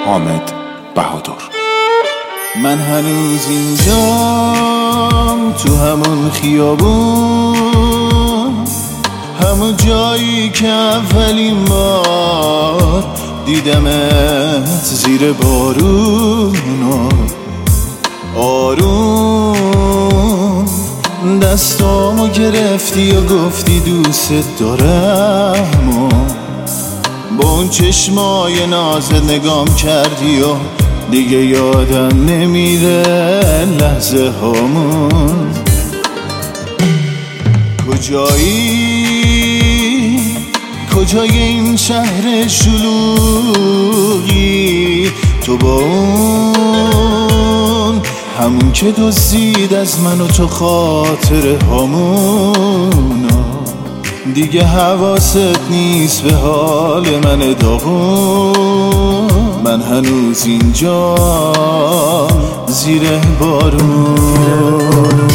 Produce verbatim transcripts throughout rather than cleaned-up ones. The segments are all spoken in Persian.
حامد بهادر. من هنوز اینجام تو همون خیابون، همون جایی که اولین بار دیدمت زیر بارون آروم. دستامو گرفتی و گفتی دوست دارم و با اون چشمای نازت نگام کردی و دیگه یادم نمیره لحظه هامون. کجایی کجای این شهر شلوغی، تو با اون همون که دزدید از من و تو خاطر هامون. دیگه حواست نیست به حال من داغون. من هنوز اینجا زیر بارون.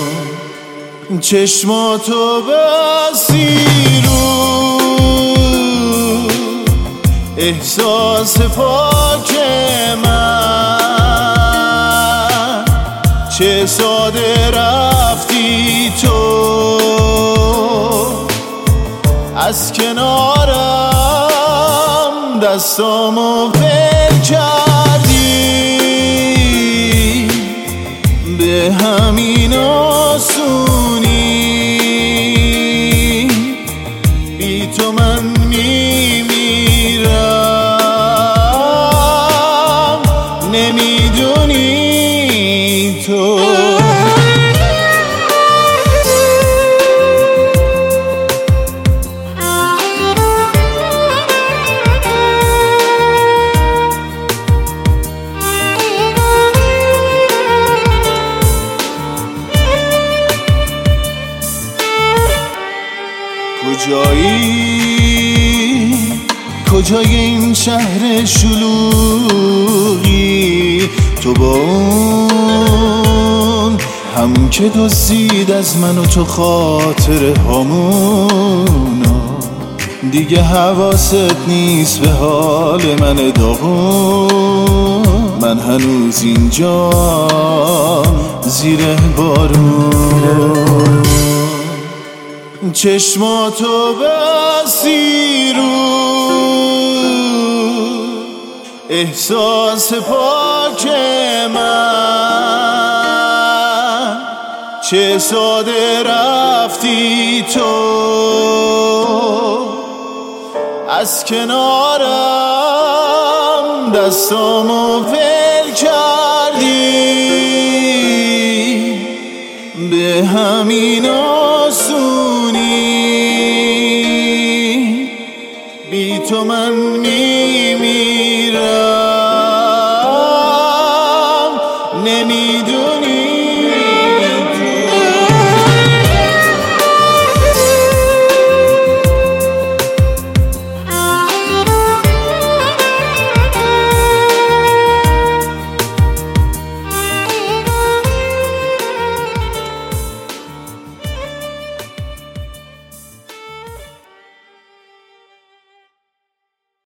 چشماتو بسی رو احساس پاک من، چه ساده رفتی تو از کنارم، دستامو ول کردی به همین آسونی. بی تو من میمیرم، نمیدونی تو. کجایی کجای این شهر شلوغی، تو با اون همون که دزدید از من و تو خاطر هامون. دیگه حواست نیست به حال من داغون. من هنوز اینجا زیر بارون. چشماتو بسی رو احساس پاک من، چه ساده رفتی تو از کنارم، دستامو ول کردی به همین آسونی. بی تو من می